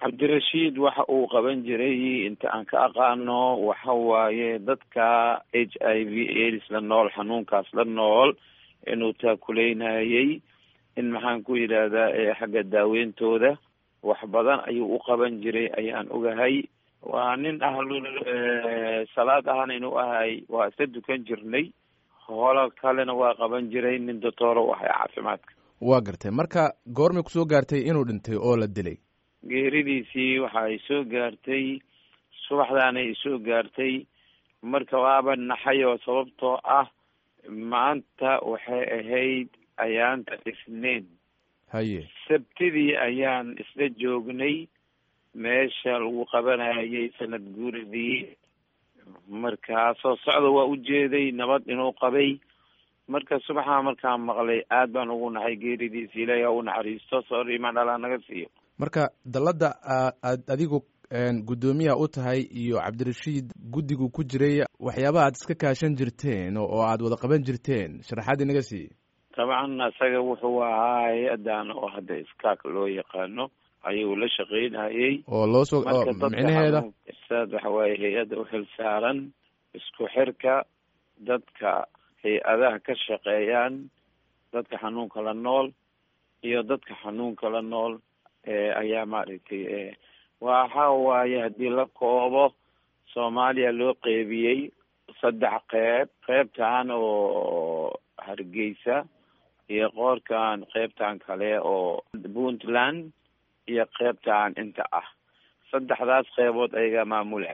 cabdirashiid waxa uu qaban jiray inta aan ka aqaano waxa waaye dadka HIV AIDS la nool, xanuunkaas la nool, inuu taakuleynayay in maxaan ku yidhaahdaa xagga daaweyntooda wax badan ayuu u qaban jiray ayaan ogahay. waa nin ahlul salaad ahana inuu ahay, waa isa dukan jirnay, holo kalena waa qaban jiray, nin doctor u ahay caafimaadka. waa gartay. marka goormay kusoo gaartay inuu dhintay oo la dilay? geeridiisii waxa ay soo gaartay subaxdaanay isoo gaartay, marka waaba naxay oo sababtoo ah maanta waxay ahayd ayaanta isniin. haye sabtidii ayaan isla joognay meesha lagu qabanayay sanad guuridii, markaa soo socda waa ujeeday nabad inuu qabay. marka subaxaa markaan maqlay aad baan ugu naxay geeridiisi, ilaahay ha u naxariisto, sabir imaan Allah naga siiyo. marka dalladda aad adigu guddoomiyaha u tahay iyo cabdirashiid guddigu ku jiray, waxyaabaha aad iska kaashan jirteen oo aad wada qaban jirteen, sharaxaad inaga siiye. dabcan isaga wuxuu ahaa hay-adan oo hadda iskaak loo yaqaano ayuu la shaqeynayay, oo loo soo micnaheeda saad waxa waaye hay-adda u xil saaran isku xirka dadka hay-adaha ka shaqeeyaan dadka xanuunka la nool iyo dadka xanuunka la nool ayaa maaragtay waxa waaye haddii la koobo Soomaaliya loo qeybiyey 3 qeyb. qeybtan oo Hargeysa iyo qoorkan qeybtan kale oo Puntland iyo qeybtan inta ah, 3daas qeybood ayaga maamula.